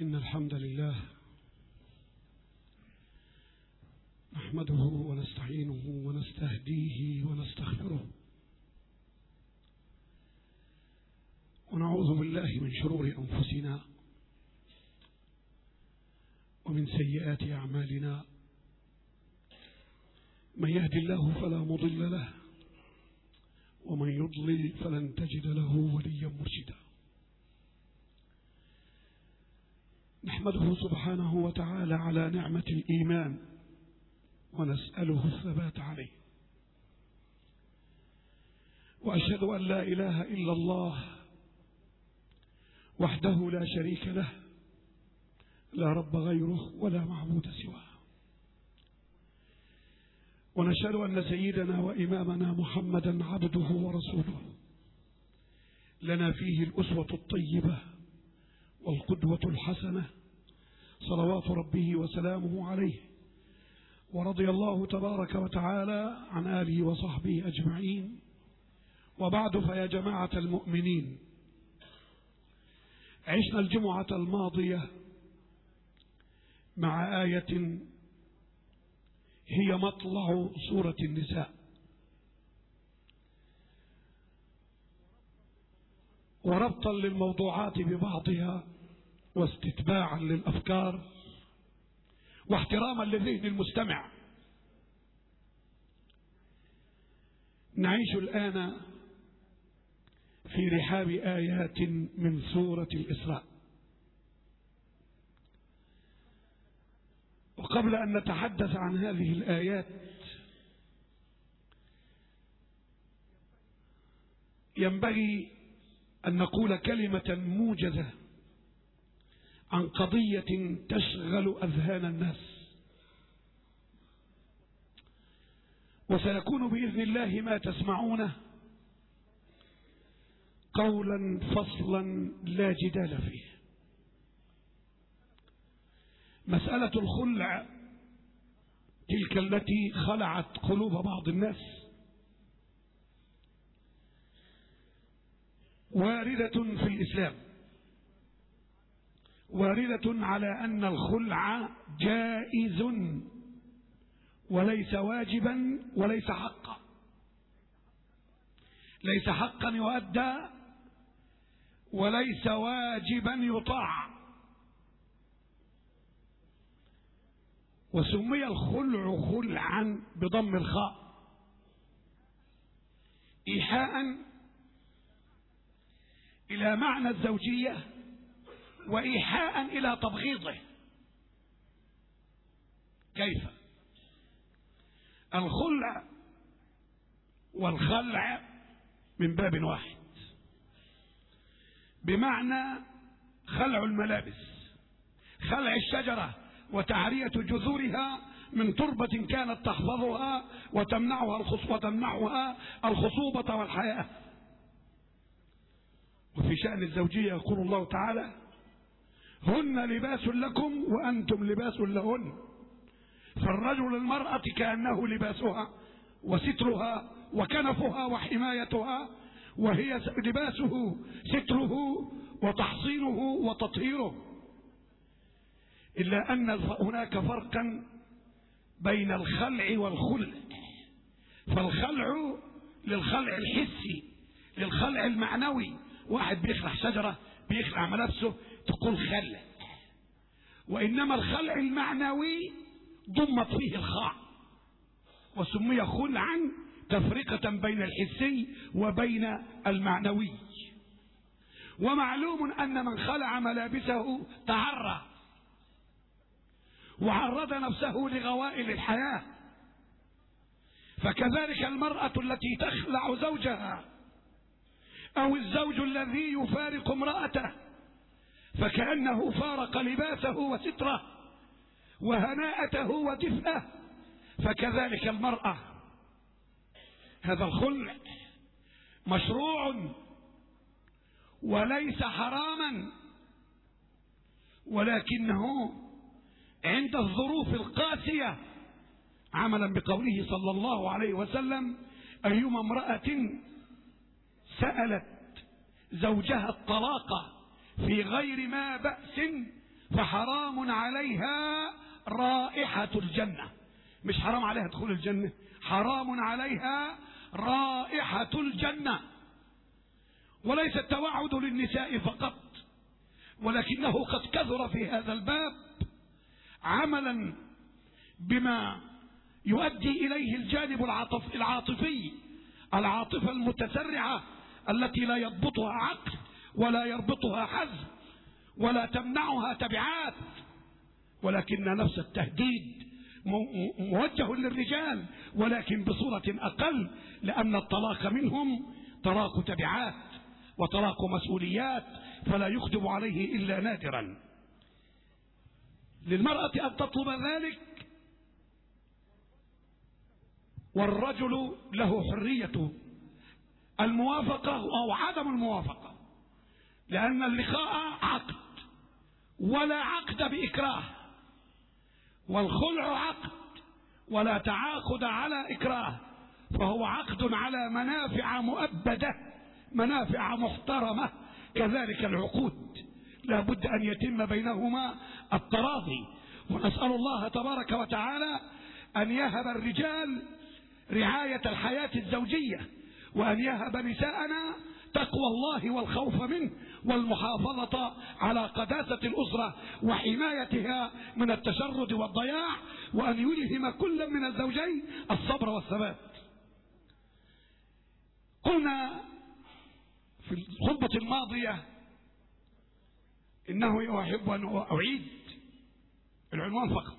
إن الحمد لله نحمده ونستعينه ونستهديه ونستغفره ونعوذ بالله من شرور أنفسنا ومن سيئات أعمالنا. من يهدي الله فلا مضل له ومن يضلل فلن تجد له وليا مرشدا. نحمده سبحانه وتعالى على نعمة الإيمان ونسأله الثبات عليه، وأشهد أن لا إله إلا الله وحده لا شريك له، لا رب غيره ولا معبود سواه. ونشهد أن سيدنا وإمامنا محمدا عبده ورسوله، لنا فيه الأسوة الطيبة والقدوة الحسنة، صلوات ربه وسلامه عليه. ورضي الله تبارك وتعالى عن آله وصحبه أجمعين. وبعد، فيا جماعة المؤمنين، عشنا الجمعة الماضية مع آية هي مطلع سورة النساء، وربطا للموضوعات ببعضها واستتباعا للأفكار واحتراما لذهن المستمع. نعيش الآن في رحاب آيات من سورة الإسراء. وقبل أن نتحدث عن هذه الآيات ينبغي أن نقول كلمة موجزة عن قضية تشغل أذهان الناس، وسيكون بإذن الله ما تسمعونه قولا فصلا لا جدال فيه. مسألة الخلع تلك التي خلعت قلوب بعض الناس واردة في الإسلام، واردة على أن الخلع جائز وليس واجبا وليس حقا، ليس حقا يؤدى وليس واجبا يطاع. وسمي الخلع خلعا بضم الخاء إيحاء إلى معنى الزوجية وإيحاء إلى تبغيضه. كيف؟ الخلع والخلع من باب واحد، بمعنى خلع الملابس، خلع الشجرة وتعرية جذورها من تربة كانت تحفظها وتمنعها الخصوبة والحياة. وفي شأن الزوجية يقول الله تعالى: هن لباس لكم وأنتم لباس لهن. فالرجل المرأة كأنه لباسها وسترها وكنفها وحمايتها، وهي لباسه ستره وتحصينه وتطهيره. إلا أن هناك فرقا بين الخلع والخلع. فالخلع للخلع الحسي، للخلع المعنوي. واحد بيخلع شجرة، بيخلع ملابسه، تقول خلع. وإنما الخلع المعنوي ضمت فيه الخاء وسمي خلعا، تفرقة بين الحسي وبين المعنوي. ومعلوم أن من خلع ملابسه تعرى وعرض نفسه لغوائل الحياة. فكذلك المرأة التي تخلع زوجها أو الزوج الذي يفارق امرأته فكأنه فارق لباسه وستره وهناءته ودفئه. فكذلك المرأة. هذا الخلع مشروع وليس حراما، ولكنه عند الظروف القاسية، عملا بقوله صلى الله عليه وسلم: أيما امرأة سألت زوجها الطلاق في غير ما بأس فحرام عليها رائحة الجنة، مش حرام عليها دخول الجنة، حرام عليها رائحة الجنة. وليس التوعد للنساء فقط، ولكنه قد كثر في هذا الباب عملا بما يؤدي إليه الجانب العاطفي، العاطفة المتسرعة التي لا يضبطها عقل ولا يربطها حزم ولا تمنعها تبعات، ولكن نفس التهديد موجه للرجال ولكن بصورة أقل، لأن الطلاق منهم طلاق تبعات وطلاق مسؤوليات، فلا يقدم عليه إلا نادرا. للمرأة أن تطلب ذلك، والرجل له حرية الموافقة أو عدم الموافقة، لأن اللقاء عقد ولا عقد بإكراه، والخلع عقد ولا تعاقد على إكراه، فهو عقد على منافع مؤبدة، منافع محترمة. كذلك العقود لا بد أن يتم بينهما التراضي. ونسأل الله تبارك وتعالى أن يهب الرجال رعاية الحياة الزوجية، وأن يهب نساءنا تقوى الله والخوف منه والمحافظة على قداسة الأسرة وحمايتها من التشرد والضياع، وأن يلهم كل من الزوجين الصبر والثبات. قلنا في الخطبة الماضية إنه أحب أن أعيد العنوان فقط،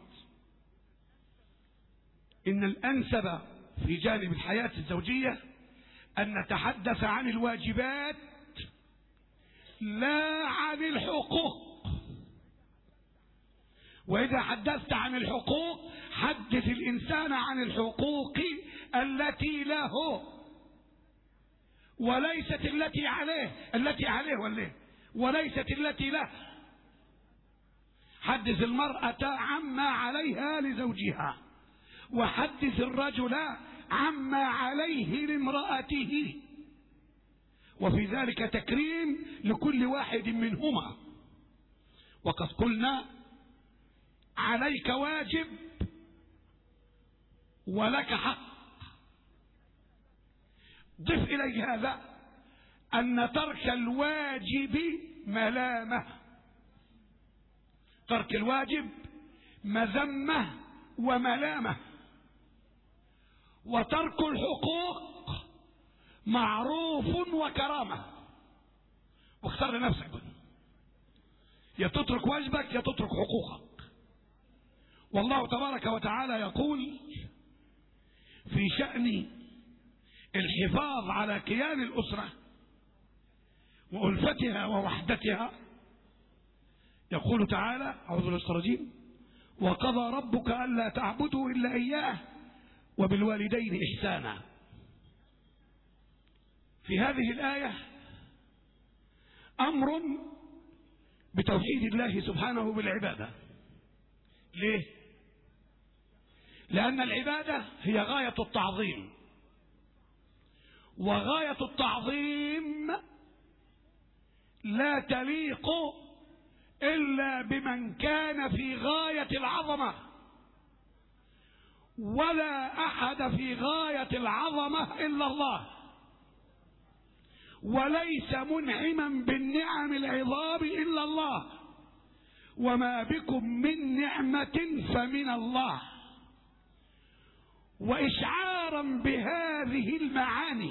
إن الأنسب في جانب الحياة الزوجية أن نتحدث عن الواجبات لا عن الحقوق. وإذا حدثت عن الحقوق حدث الإنسان عن الحقوق التي له وليست التي عليه، التي عليه وليست التي له. حدث المرأة عما عليها لزوجها، وحدث الرجل عما عليه لامرأته، وفي ذلك تكريم لكل واحد منهما. وقد قلنا عليك واجب ولك حق. ضف إليه هذا أن ترك الواجب ملامة، ترك الواجب مذمة وملامة، وترك الحقوق معروف وكرامة. واختار لنفسك، يا تترك واجبك يا تترك حقوقك. والله تبارك وتعالى يقول في شأن الحفاظ على كيان الأسرة وألفتها ووحدتها، يقول تعالى: أعوذ بالله من الشيطان الرجيم: وقضى ربك ألا تعبدوا إلا إياه وبالوالدين إحسانا. في هذه الآية أمر بتوحيد الله سبحانه بالعبادة. ليه؟ لأن العبادة هي غاية التعظيم، وغاية التعظيم لا تليق إلا بمن كان في غاية العظمة، ولا أحد في غاية العظمة إلا الله، وليس منعما بالنعم العظام إلا الله، وما بكم من نعمة فمن الله. وإشعارا بهذه المعاني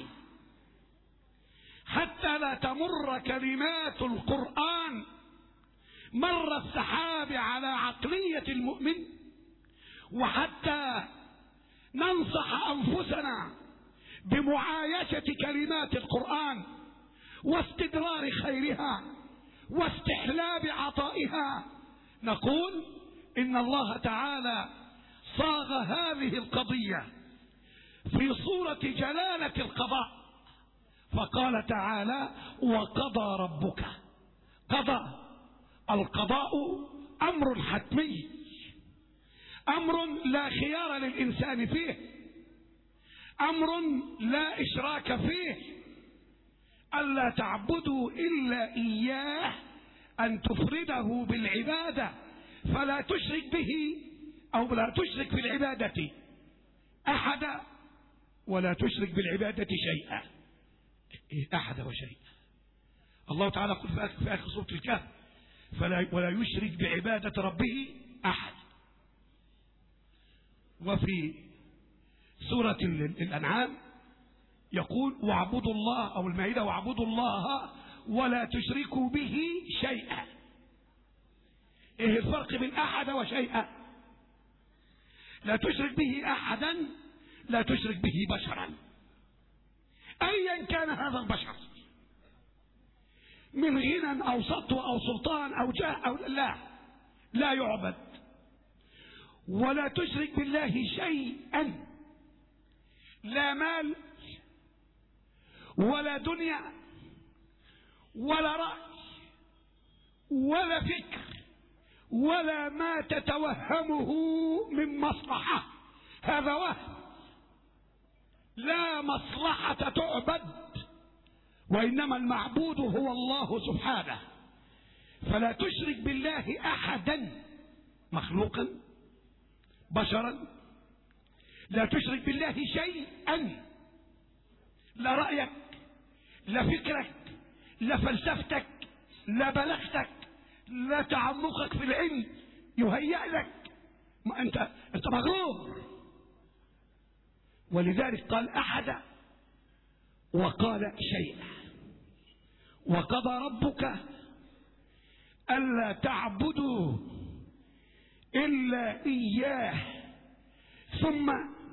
حتى لا تمر كلمات القرآن مر السحاب على عقلية المؤمن، وحتى ننصح أنفسنا بمعايشة كلمات القرآن واستدرار خيرها واستحلاب عطائها، نقول إن الله تعالى صاغ هذه القضية في صورة جلالة القضاء، فقال تعالى: وقضى ربك. قضى، القضاء أمر حتمي، أمر لا خيار للإنسان فيه، أمر لا إشراك فيه. ألا تعبدوا إلا إياه أن تفرده بالعبادة فلا تشرك به أو لا تشرك في العبادة أحدا ولا تشرك بالعبادة شيئا. أحد وشيئا. الله تعالى يقول في آخر سورة الكهف ولا يشرك بعبادة ربه أحد. وفي سورة الأنعام يقول واعبدوا الله، أو المائدة واعبدوا الله ولا تشركوا به شيئا. ايه الفرق بين أحد وشيئا؟ لا تشرك به أحدا، لا تشرك به بشرا أيا كان هذا البشر، من غنى أو سطوة أو سلطان أو جاه أو لا يعبد. ولا تشرك بالله شيئا، لا مال ولا دنيا ولا رأي ولا فكر ولا ما تتوهمه من مصلحة، هذا وهم. لا مصلحة تعبد، وإنما المعبود هو الله سبحانه. فلا تشرك بالله أحدا، مخلوقا بشرا. لا تشرك بالله شيئا، لا رأيك لا فكرك لا فلسفتك لا بلاغتك لا تعمقك في العلم يهيأ لك، ما انت مغرور. ولذلك قال أحد وقال شيئا. وقضى ربك ألا تعبدوا إلا إياه، ثم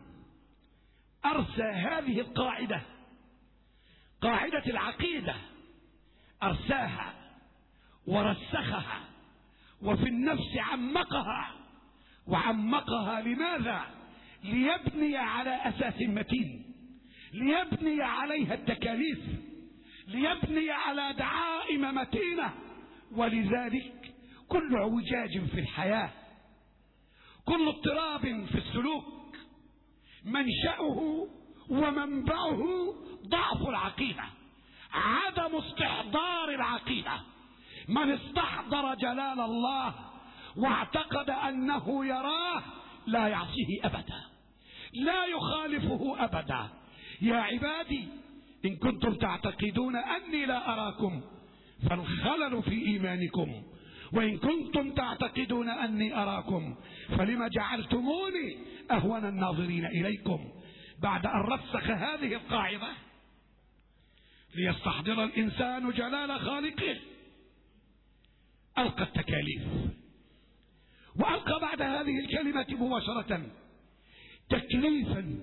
أرسى هذه القاعدة، قاعدة العقيدة، أرساها ورسخها وفي النفس عمقها. وعمقها لماذا؟ ليبني على أساس متين، ليبني عليها التكاليف، ليبني على دعائم متينة. ولذلك كل اعوجاج في الحياة، كل اضطراب في السلوك منشأه ومنبعه ضعف العقيدة، عدم استحضار العقيدة. من استحضر جلال الله واعتقد أنه يراه لا يعصيه أبدا، لا يخالفه أبدا. يا عبادي إن كنتم تعتقدون أني لا أراكم فالخلل في إيمانكم، وإن كنتم تعتقدون أني أراكم فلما جعلتموني أهون الناظرين إليكم. بعد أن رسخ هذه القاعدة ليستحضر الإنسان جلال خالقه، ألقى التكاليف، وألقى بعد هذه الكلمة مباشرة تكليفا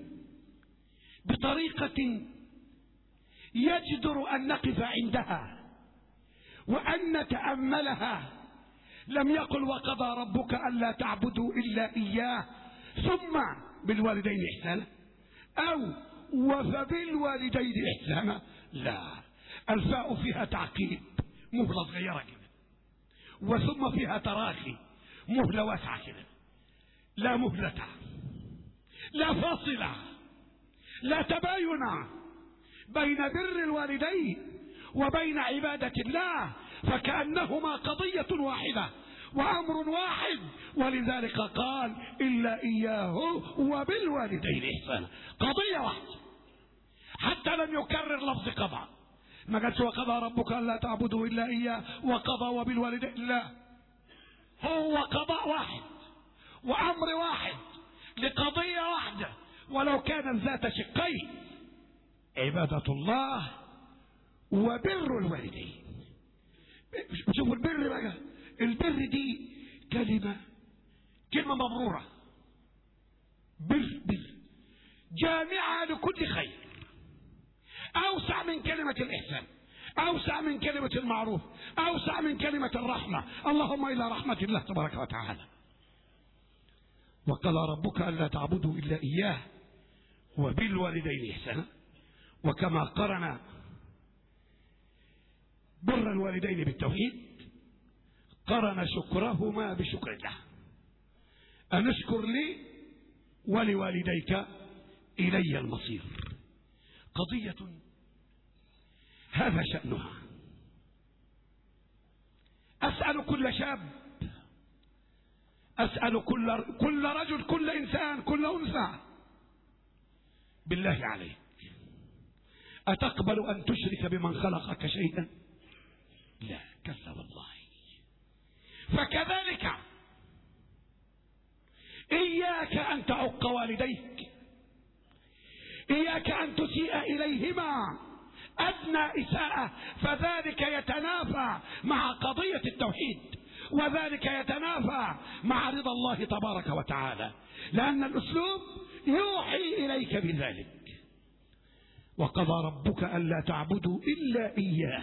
بطريقة يجدر أن نقف عندها وأن نتأملها. لم يقل وقضى ربك ألا تعبدوا إلا إياه ثم بالوالدين إحسانا أو وفبالوالدين إحسانا، لا، الفاء فيها تعقيب، مهلة صغيرة كده، وثم فيها تراخي، مهلة واسعة كده، لا مهلة، لا فاصلة، لا تباين بين بر الوالدين وبين عبادة الله، فكأنهما قضية واحدة وأمر واحد. ولذلك قال إلا إياه وبالوالدين إحسانا، قضية واحدة، حتى لم يكرر لفظ قضاء. ما قالش وقضى ربك ألا تعبدوا إلا إياه وقضى وبالوالدين، لا، هو قضاء واحد وأمر واحد لقضية واحدة، ولو كانت ذات شقين، عبادة الله وبر الوالدين. شوفوا البر بقى، البر دي كلمة مبرورة، بر جامعة لكل خير، أوسع من كلمة الإحسان، أوسع من كلمة المعروف، أوسع من كلمة الرحمة، اللهم إلى رحمة الله تبارك وتعالى. وقال ربك ألا تعبدوا إلا إياه وبالوالدين إحسانا. وكما قرن بر الوالدين بالتوحيد قرن شكرهما بشكر الله، أن اشكر لي ولوالديك إلي المصير. قضية هذا شأنها، أسأل كل شاب، أسأل كل رجل، كل إنسان، كل أنثى، بالله عليك أتقبل أن تشرك بمن خلقك شيئا؟ لا، كلا والله. فكذلك إياك أن تعق والديك، إياك أن تسيء إليهما أدنى إساءة، فذلك يتنافى مع قضية التوحيد، وذلك يتنافى مع رضا الله تبارك وتعالى، لأن الأسلوب يوحي إليك بذلك. وقضى ربك ألا تعبدوا إلا إياه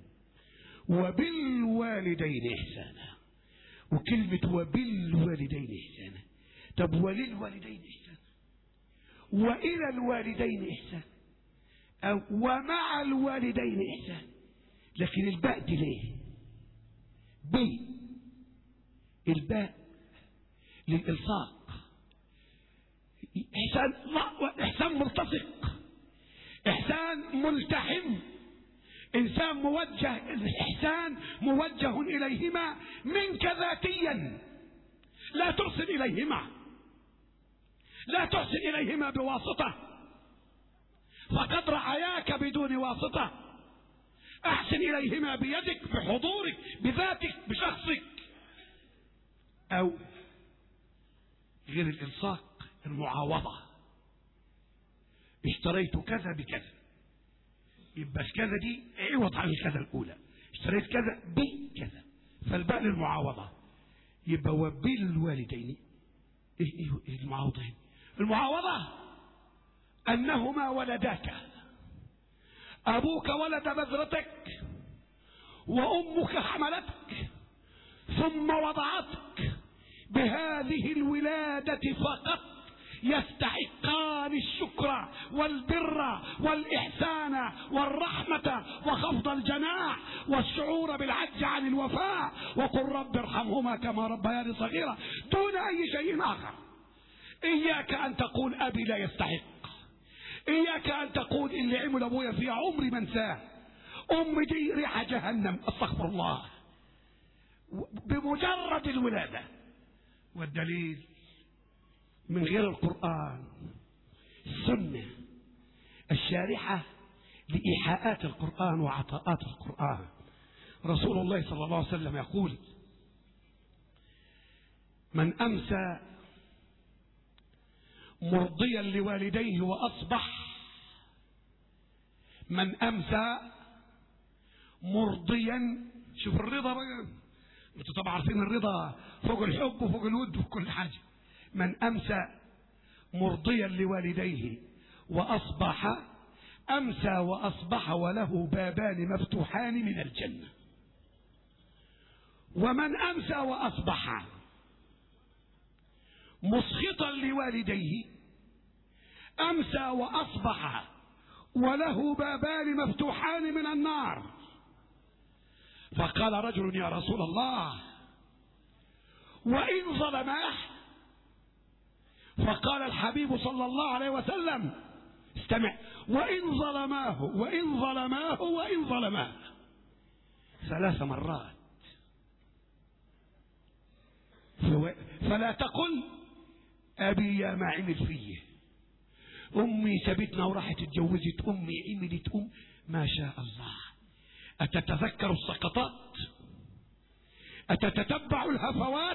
وبالوالدين إحسانا. وكلمة وبالوالدين إحسانا، طب وللوالدين إحسانا، وإلى الوالدين إحسانا، أو ومع الوالدين إحسانا، لكن الباء دي ليه؟ الباء للإلصاق. إحسان ملتصق، إحسان ملتحم، إنسان موجه، الإحسان موجه إليهما منك ذاتيا، لا ترسل إليهما، لا تحسن إليهما بواسطة، فقد رعاياك بدون واسطة. أحسن إليهما بيدك، بحضورك، بذاتك، بشخصك. أو غير الإلصاق، المعاوضة، اشتريت كذا بكذا، يبقى كذا دي عوض عن الكذا الأولى، اشتريت كذا بكذا، فالباء للمعاوضة. يبقى وبالوالدين ايه المعاوضة؟ المعاوضة أنهما ولداك، أبوك ولد بذرتك، وأمك حملتك ثم وضعتك. بهذه الولادة فقط يستحقان الشكر والبر والإحسان والرحمة وخفض الجناح والشعور بالعجز عن الوفاء، وقل رب ارحمهما كما ربياني صغيرا، دون أي شيء آخر. إياك أن تقول أبي لا يستحق، إياك أن تقول اللي عمل أبويا في عمري منساه، أمي دي ريحة جهنم، استغفر الله، بمجرد الولادة. والدليل من غير القرآن، السنة الشارحة لإيحاءات القرآن وعطاءات القرآن. رسول الله صلى الله عليه وسلم يقول: من أمسى مرضيا لوالديه وأصبح، من أمسى مرضيا، شوف الرضا بقى، انتوا طبعا عارفين الرضا فوق الحب وفوق الود وفوق كل حاجة. من أمسى مرضيا لوالديه وأصبح، أمسى وأصبح وله بابان مفتوحان من الجنة. ومن أمسى وأصبح مسخطا لوالديه، أمسى وأصبح وله بابان مفتوحان من النار. فقال رجل: يا رسول الله، وإن ظلماه؟ فقال الحبيب صلى الله عليه وسلم: استمع، وإن ظلماه وإن ظلماه وإن ظلماه، 3 مرات. فلا تقل أبي يا ما عمل فيه، أمي سبتنا وراحت اتجوزت، أمي عملت، ما شاء الله. أتتذكر السقطات؟ أتتتبع الهفوات؟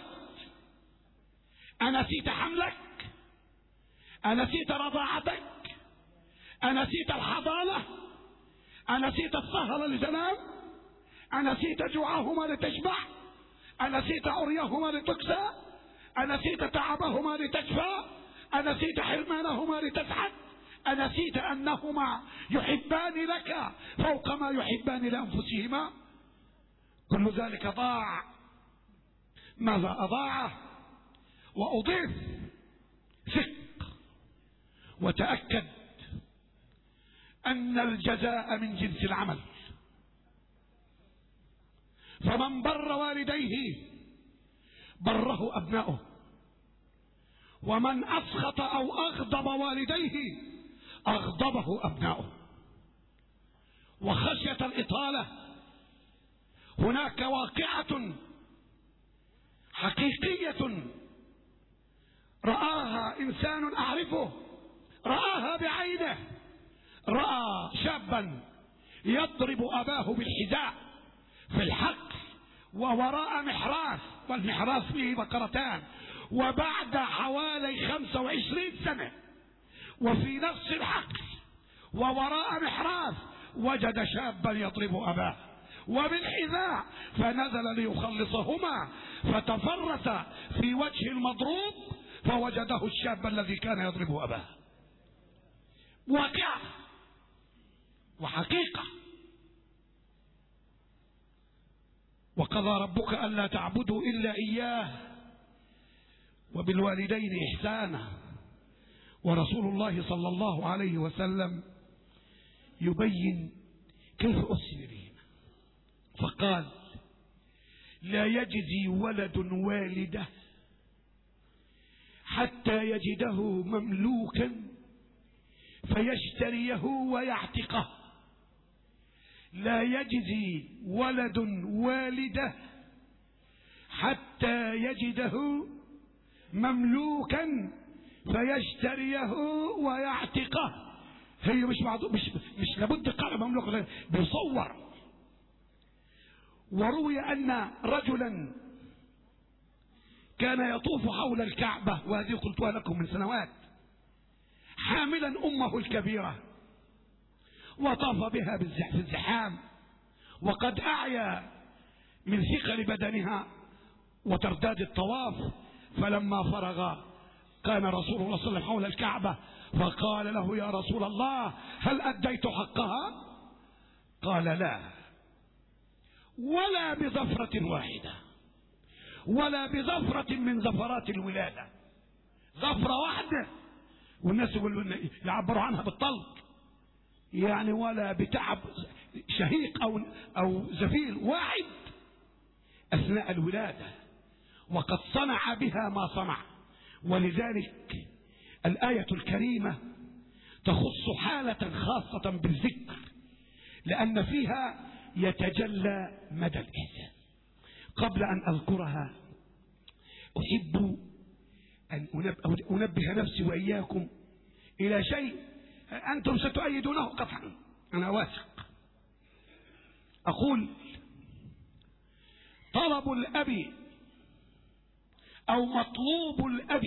أنسيت حملك؟ أنسيت رضاعتك؟ أنسيت الحضانة؟ أنسيت السهر للجنام؟ أنسيت جوعهما لتشبع؟ أنسيت عريهما لتكسى؟ أنسيت تعبهما لتشفى؟ أنسيت حرمانهما لتسعد؟ أنسيت أنهما يحبان لك فوق ما يحبان لأنفسهما؟ كل ذلك ضاع. ماذا أضاعه؟ وأضيف: ثق وتأكد أن الجزاء من جنس العمل. فمن بر والديه بره أبناؤه، ومن أسخط أو أغضب والديه أغضبه أبناؤه. وخشية الإطالة هناك واقعة حقيقية رآها إنسان أعرفه، رآها بعينه، رأى شابا يضرب أباه بالحذاء في الحقل ووراء محراث، والمحراث فيه بقرتان، وبعد حوالي 25 سنة وفي نفس الحقل ووراء محراث وجد شابا يضرب أباه وبالحذاء، فنزل ليخلصهما فتفرس في وجه المضروب فوجده الشاب الذي كان يضرب أباه. واقع وحقيقة. وقضى ربك ألا تعبدوا إلا إياه وبالوالدين إحسانا. ورسول الله صلى الله عليه وسلم يبين كيف أسر بهما فقال: لا يجزي ولد والده حتى يجده مملوكا فيشتريه ويعتقه. لا يجزي ولد والده حتى يجده مملوكا فيشتريه ويعتقه. هي مش لابد قال مملوك، بيصور. وروي أن رجلا كان يطوف حول الكعبة، وهذه قلتها لكم من سنوات، حاملا أمه الكبيرة، وطاف بها في الزحام وقد أعيا من ثقل بدنها وترداد الطواف. فلما فرغ كان رسول الله صلى الله عليه وسلم حول الكعبة فقال له: يا رسول الله هل أديت حقها؟ قال: لا، ولا بظفرة واحدة، ولا بظفرة من زفرات الولادة. ظفرة واحدة والناس يقولوا يعبروا عنها بالطلق، يعني ولا بتعب شهيق أو زفير واحد أثناء الولادة، وقد صنع بها ما صنع. ولذلك الآية الكريمة تخص حالة خاصة بالذكر، لأن فيها يتجلى مدى الإحسان. قبل أن أذكرها أحب أن أنبه نفسي وإياكم إلى شيء أنتم ستؤيدونه قطعا، أنا واثق. أقول: طلب الأب أو مطلوب الأب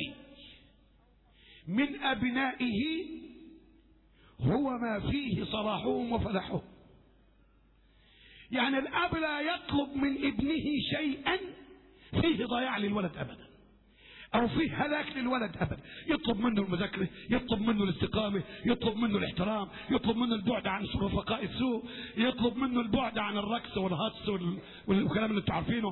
من أبنائه هو ما فيه صلاحهم وفلاحهم. يعني الأب لا يطلب من ابنه شيئا فيه ضياع للولد أبدا، أو فيه هلاك للولد أبدا. يطلب منه المذاكرة، يطلب منه الاستقامة، يطلب منه الاحترام، يطلب منه البعد عن رفقاء السوء، يطلب منه البعد عن الرقص والهطس والكلام اللي انتم عارفينه.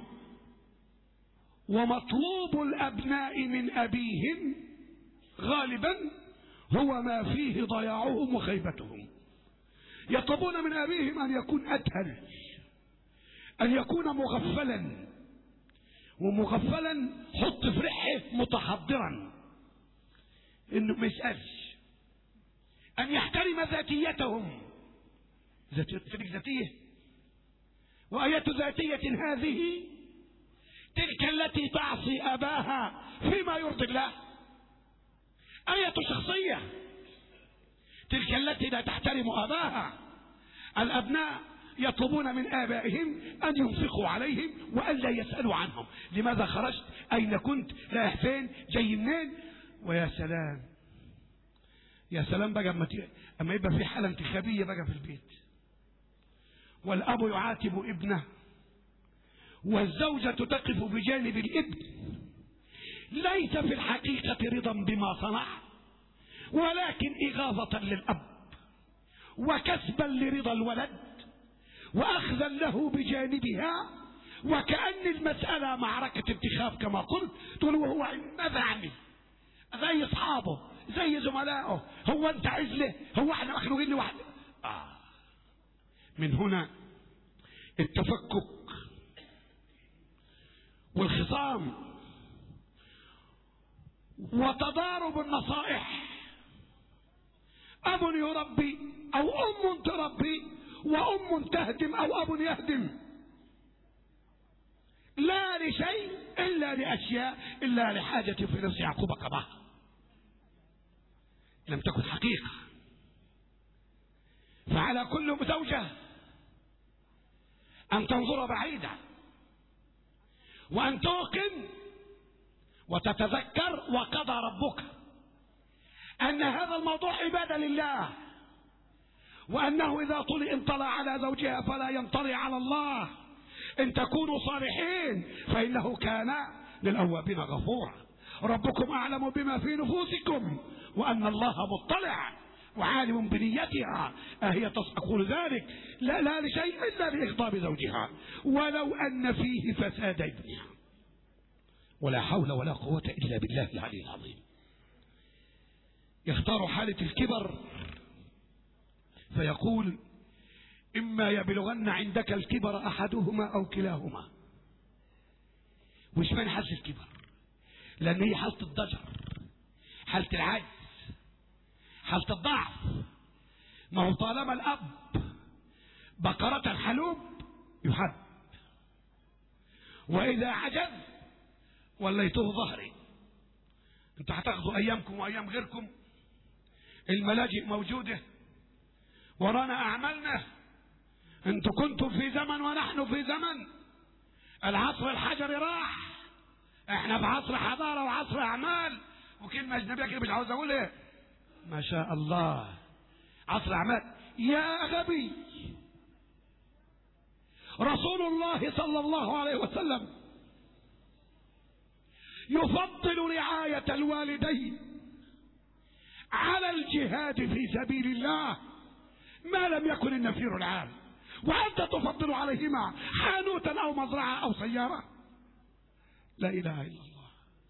ومطلوب الأبناء من أبيهم غالبا هو ما فيه ضياعهم وخيبتهم. يطلبون من أبيهم أن يكون أدهل، أن يكون مغفلا، ومغفلا حط في رحه متحضرا، إنه ما يسألش، أن يحترم ذاتيتهم. ذاتية، وآية ذاتية هذه تلك التي تعصي أباها فيما يرضي الله. آية شخصية تلك التي لا تحترم أباها. الأبناء يطلبون من آبائهم أن ينفقوا عليهم وأن لا يسألوا عنهم. لماذا خرجت؟ أين كنت؟ رايح فين؟ جاي منين؟ ويا سلام، يا سلام بقى أما يبقى في حالة انتخابية بقى في البيت، والأب يعاتب ابنه، والزوجة تقف بجانب الابن، ليس في الحقيقة رضا بما صنع، ولكن إغاظة للأب وكسبا لرضا الولد وأخذا له بجانبها، وكأن المسألة معركة انتخاب كما قلت. تقول وهو ماذا عني؟ زي أصحابه، زي زملائه، هو أنت عزله؟ هو احنا مخلوقين لوحده؟ من هنا التفكك والخصام وتضارب النصائح. أب يربي أو أم تربي، وأم تهدم أو أب يهدم. لا لشيء إلا لأشياء، إلا لحاجة في نفس يعقوب قضاها، لم تكن حقيقة. فعلى كل زوجة أن تنظر بعيدا، وأن توقن وتتذكر وقضى ربك أن هذا الموضوع عبادة لله، وأنه إذا انطلع على زوجها فلا ينطلع على الله. إن تكونوا صالحين فإنه كان للأوابين غفورا. ربكم أعلم بما في نفوسكم وأن الله مطلع وعالم بنيتها. أهي تقول ذلك لا لشيء إلا لإغضاب زوجها ولو أن فيه فساد ابنها. ولا حول ولا قوة إلا بالله العلي العظيم. يختار حالة الكبر فيقول: إما يبلغن عندك الكبر أحدهما أو كلاهما. وش من حالة الكبر؟ لأن هي حالة الضجر، حالة العجز، حالة الضعف. ما هو طالما الأب بقرة الحلوب يحب، وإذا عجز وليته ظهري. انتوا هتاخذوا أيامكم وأيام غيركم، الملاجئ موجودة، ورانا أعمالنا. انتوا كنتم في زمن ونحن في زمن. العصر الحجري راح، احنا في عصر حضارة وعصر أعمال. وكلمة أجنبية كده مش عاوز أقول إيه، ما شاء الله، عصر أعمال. يا غبي، رسول الله صلى الله عليه وسلم يفضل رعاية الوالدين على الجهاد في سبيل الله ما لم يكن النفير العام. وأنت تفضل عليهما حانوتا أو مزرعة أو سيارة؟ لا إله إلا الله.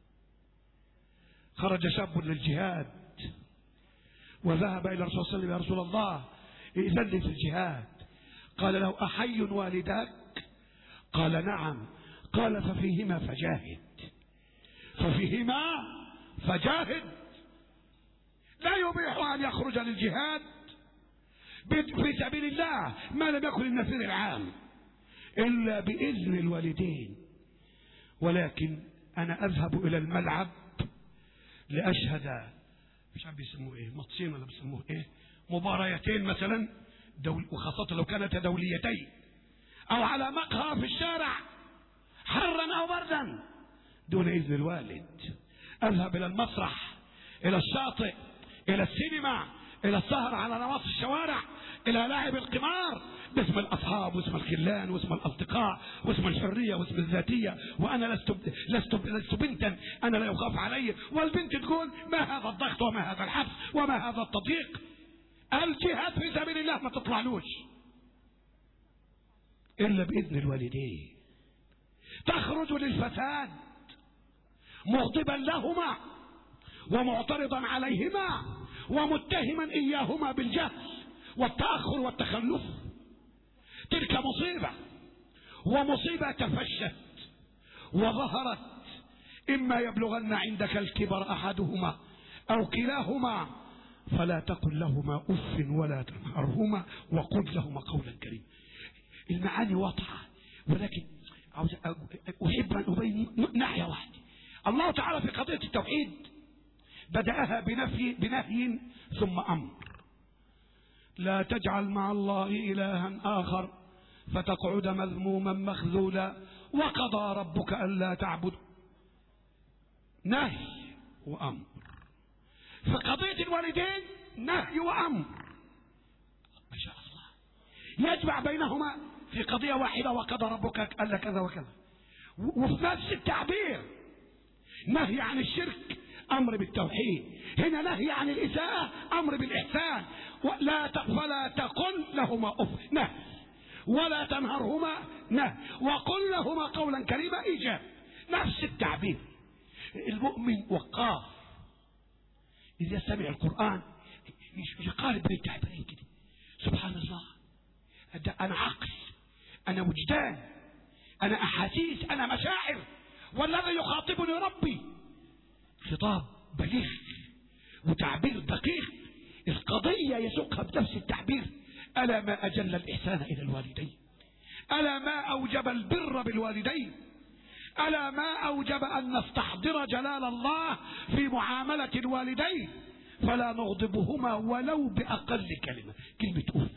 خرج شاب للجهاد وذهب إلى الرسول صلى الله عليه وسلم: يا رسول الله ائذن لي في الجهاد. قال له: أحي والداك؟ قال: نعم. قال: ففيهما فجاهد. ففيهما فجاهد. لا يبيح أن يخرج للجهاد في سبيل الله ما لم يكن النفير العام إلا بإذن الوالدين. ولكن أنا أذهب إلى الملعب لأشهد، مش عارف بيسموه إيه، ماتشين ولا بيسموه إيه، مباريتين مثلا، وخاصة لو كانت دوليتين، أو على مقهى في الشارع حرا أو بردا دون إذن الوالد. أذهب إلى المسرح، إلى الشاطئ، إلى السينما، إلى السهر على نواصي الشوارع، إلى لعب القمار باسم الأصحاب واسم الخلان واسم الأصدقاء واسم الحرية واسم الذاتية. وأنا لست بنتا، أنا لا يخاف علي. والبنت تقول: ما هذا الضغط وما هذا الحبس وما هذا التضييق. الجهاد في سبيل الله ما تطلعلوش إلا بإذن الوالدين. تخرج للفساد مغضبا لهما ومعترضا عليهما ومتهما إياهما بالجهل والتأخر والتخلف. تلك مصيبة، ومصيبة تفشت وظهرت. إما يبلغن عندك الكبر أحدهما أو كلاهما فلا تقل لهما أف ولا تنهرهما وقل لهما قولا كريما. المعاني واضحة، ولكن أحب أن أبين ناحية واحدة. الله تعالى في قضية التوحيد بدأها بنهي ثم أمر: لا تجعل مع الله إلها آخر فتقعد مذموما مخذولا وقضى ربك ألا تعبدوا. نهي وأمر. في قضية الوالدين نهي وأمر، ما شاء الله، يجمع بينهما في قضية واحدة: وقضى ربك ألا كذا وكذا. وفي نفس التعبير نهي عن الشرك، أمر بالتوحيد. هنا نهي عن الإساءة، أمر بالإحسان. فلا تقل لهما أف، نهي. ولا تنهرهما، نهي. وقل لهما قولا كريما، إيجاب. نفس التعبير. المؤمن وقاف إذا سمع القرآن يقارب بين التعبيرين كده. سبحان الله، أنا عقل، أنا وجدان، أنا أحاسيس، أنا مشاعر، والذي يخاطبني ربي. خطاب بليغ وتعبير دقيق. القضية يسوقها بنفس التعبير: ألا ما أجل الإحسان إلى الوالدين، ألا ما أوجب البر بالوالدين، ألا ما أوجب أن نستحضر جلال الله في معاملة الوالدين، فلا نغضبهما ولو بأقل كلمة أوف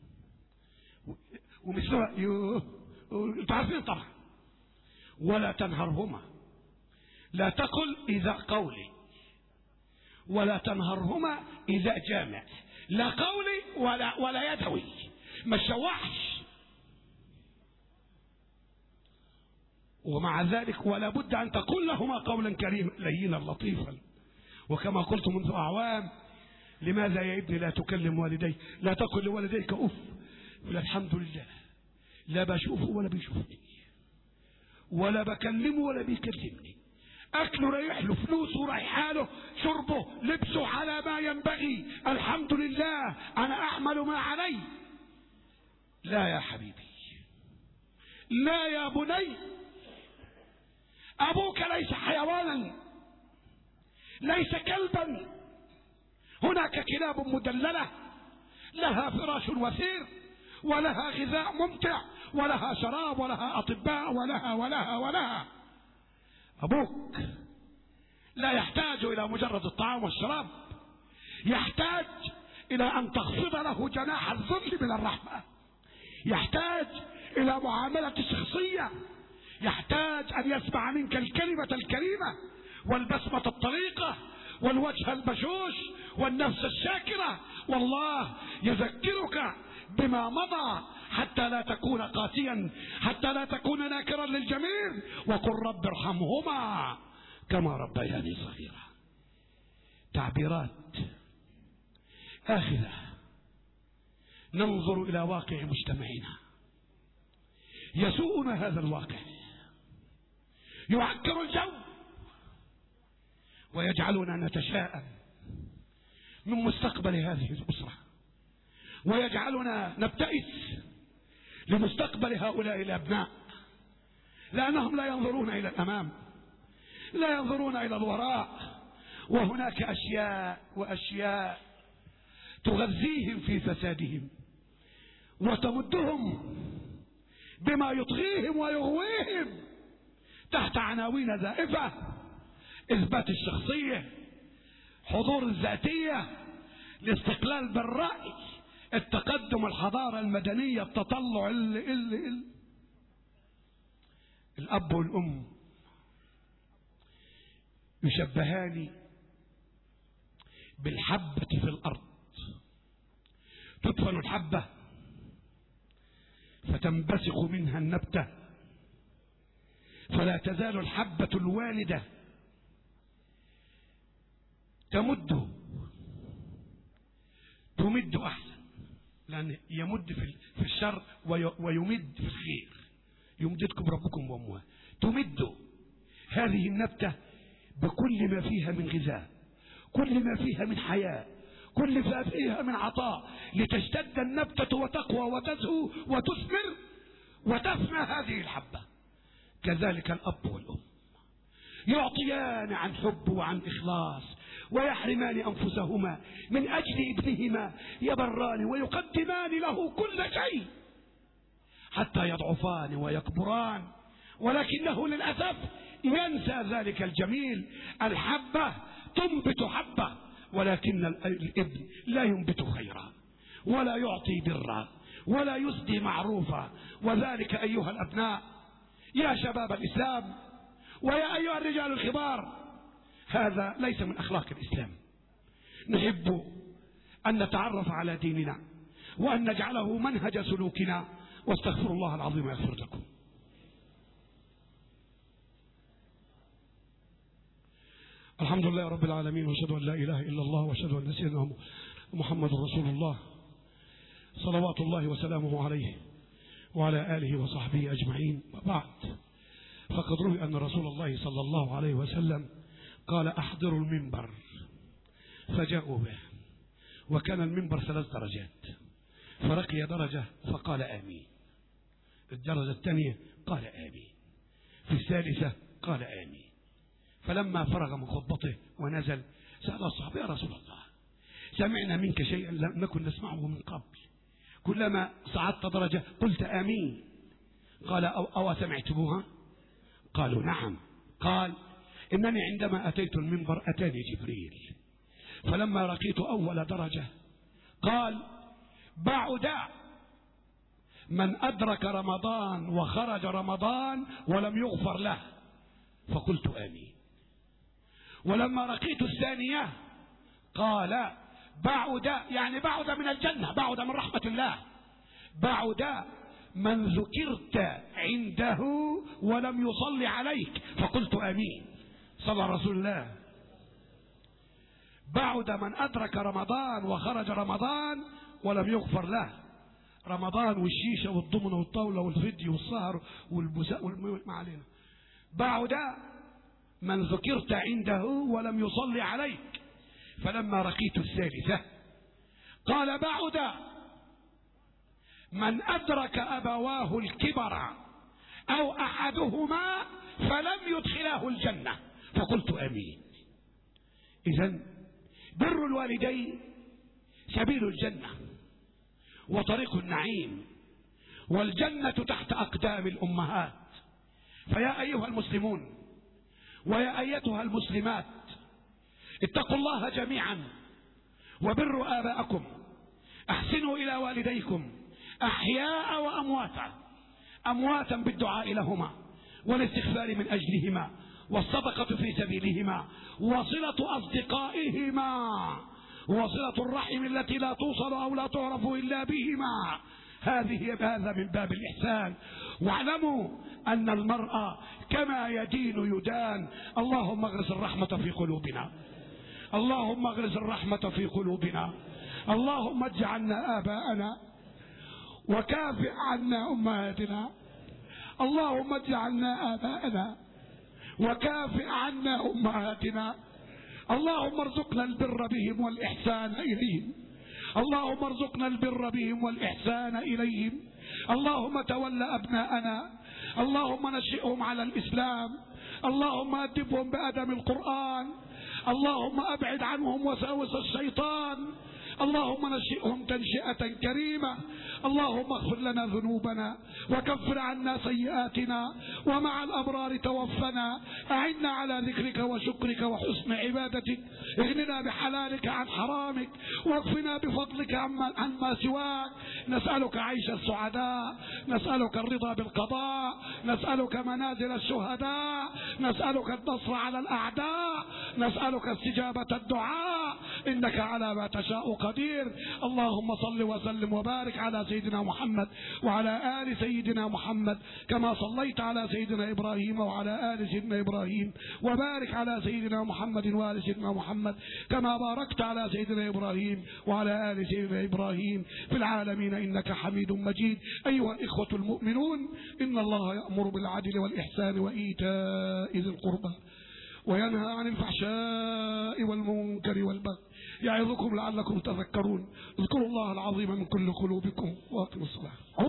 ومثلها انتوا عارفين طبعا. ولا تنهرهما، لا تقل إذا قولي، ولا تنهرهما إذا جامع، لا قولي ولا يدوي، ما تشوحش. ومع ذلك ولا بد أن تقول لهما قولا كريما لينا لطيفا. وكما قلت منذ أعوام، لماذا يا ابني لا تكلم والديك؟ لا تقل لوالديك أف، ولا الحمد لله لا بشوفه ولا بيشوفني، ولا بكلمه ولا بيكلمني، أكله رايح له، فلوسه رايحه له، شربه لبسه على ما ينبغي، الحمد لله أنا أعمل ما علي. لا يا حبيبي، لا يا بني، أبوك ليس حيوانا، ليس كلبا. هناك كلاب مدللة لها فراش وثير، ولها غذاء ممتع، ولها شراب، ولها أطباء، ولها ولها ولها. أبوك لا يحتاج إلى مجرد الطعام والشراب، يحتاج إلى أن تخفض له جناح الذل من الرحمة، يحتاج إلى معاملة شخصية، يحتاج أن يسمع منك الكلمة الكريمة والبسمة الطليقة والوجه البشوش والنفس الشاكرة. والله يذكرك بما مضى حتى لا تكون قاسيا، حتى لا تكون ناكرا للجميل. وقل رب ارحمهما كما ربياني صغيرا. تعبيرات آخرة ننظر إلى واقع مجتمعنا، يسوءنا هذا الواقع، يعكر الجو ويجعلنا نتشاءم من مستقبل هذه الأسرة، ويجعلنا نبتئس لمستقبل هؤلاء الأبناء، لأنهم لا ينظرون إلى الأمام، لا ينظرون إلى الوراء. وهناك أشياء وأشياء تغذيهم في فسادهم وتمدهم بما يطغيهم ويغويهم تحت عناوين زائفة: إثبات الشخصية، حضور الذاتية، الاستقلال بالرأي، التقدم، الحضارة المدنية، التطلع. الأب والأم يشبهان بالحبة في الأرض، تدفن الحبة فتنبثق منها النبتة، فلا تزال الحبة الوالدة تمد أحسن، لأن يمد في الشر ويمد في الخير. يمددكم ربكم وأموال. تمد هذه النبتة بكل ما فيها من غذاء، كل ما فيها من حياة، كل ما فيها من عطاء، لتشتد النبتة وتقوى وتزهو وتثمر وتفنى هذه الحبة. كذلك الأب والأم يعطيان عن حب وعن إخلاص، ويحرمان أنفسهما من أجل ابنهما، يبران ويقدمان له كل شيء حتى يضعفان ويكبران، ولكنه للأسف ينسى ذلك الجميل. الحبة تنبت حبة، ولكن الابن لا ينبت خيرا، ولا يعطي برا، ولا يسدي معروفا. وذلك أيها الأبناء، يا شباب الإسلام، ويا أيها الرجال الكبار، هذا ليس من أخلاق الإسلام. نحب أن نتعرف على ديننا وأن نجعله منهج سلوكنا. واستغفر الله العظيم يغفر لكم. الحمد لله رب العالمين، واشهد ان لا اله الا الله، واشهد ان سيدنا محمد رسول الله، صلوات الله وسلامه عليه وعلى اله وصحبه اجمعين. وبعد، فقد روي ان رسول الله صلى الله عليه وسلم قال: احضروا المنبر، فجاءوا به، وكان المنبر 3 درجات، فرقي درجة فقال آمين، الدرجة الثانية قال آمين، في الثالثة قال آمين. فلما فرغ من خطبته ونزل سأل الصحابة: يا رسول الله، سمعنا منك شيئا لم نكن نسمعه من قبل، كلما صعدت درجة قلت آمين. قال: أو سمعتموها؟ قالوا نعم. قال إنني عندما أتيت المنبر أتاني جبريل، فلما رقيت أول درجة قال بعد من أدرك رمضان وخرج رمضان ولم يغفر له، فقلت آمين. ولما رقيت الثانية قال بعد، يعني بعد من الجنة، بعد من رحمة الله، بعد من ذكرت عنده ولم يصلي عليك، فقلت آمين. صلى رسول الله. بعد من أدرك رمضان وخرج رمضان ولم يغفر له، رمضان والشيشة والضمن والطاولة والفيديو والسهر والبزاء ما علينا. بعد من ذكرت عنده ولم يصلي عليك. فلما رقيت الثالثة قال بعد من أدرك أبواه الكبر أو أحدهما فلم يدخلاه الجنة، فقلت آمين. إذن بر الوالدين سبيل الجنة وطريق النعيم، والجنة تحت أقدام الأمهات. فيا أيها المسلمون ويا أيتها المسلمات، اتقوا الله جميعا وبروا آباءكم، أحسنوا إلى والديكم أحياء وأمواتا، أمواتا بالدعاء لهما والاستغفار من أجلهما والصدقة في سبيلهما وصلة أصدقائهما وصلة الرحم التي لا توصل أو لا تعرف إلا بهما، هذا من باب الإحسان. واعلموا أن المرء كما يدين يدان. اللهم اغرس الرحمة في قلوبنا، اللهم اغرس الرحمة في قلوبنا، اللهم اجعلنا آباءنا وكافئ عنا أمهاتنا، اللهم اجعلنا آباءنا وكافئ عنا أمهاتنا، اللهم ارزقنا البر بهم والإحسان إليهم، اللهم ارزقنا البر بهم والإحسان إليهم. اللهم تول أبناءنا، اللهم نشئهم على الإسلام، اللهم أدبهم بأدب القرآن، اللهم أبعد عنهم وساوس الشيطان، اللهم نشئهم تنشئة كريمة. اللهم اغفر لنا ذنوبنا وكفر عنا سيئاتنا ومع الأبرار توفنا. أعنا على ذكرك وشكرك وحسن عبادتك، اغننا بحلالك عن حرامك واكفنا بفضلك عما سواك. نسألك عيش السعداء، نسألك الرضا بالقضاء، نسألك منازل الشهداء، نسألك النصر على الأعداء، نسألك استجابة الدعاء، إنك على ما تشاء قدير. اللهم صل وسلم وبارك على سيدنا محمد وعلى آل سيدنا محمد كما صليت على سيدنا إبراهيم وعلى آل سيدنا إبراهيم، وبارك على سيدنا محمد وآل سيدنا محمد كما باركت على سيدنا إبراهيم وعلى آل سيدنا إبراهيم في العالمين إنك حميد مجيد. أيها الإخوة المؤمنون، إن الله يأمر بالعدل والإحسان وإيتاء ذي القربى وينهى عن الفحشاء والمنكر والبغي يعظكم لعلكم تذكرون. اذكروا الله العظيم من كل قلوبكم وأقيموا الصلاة.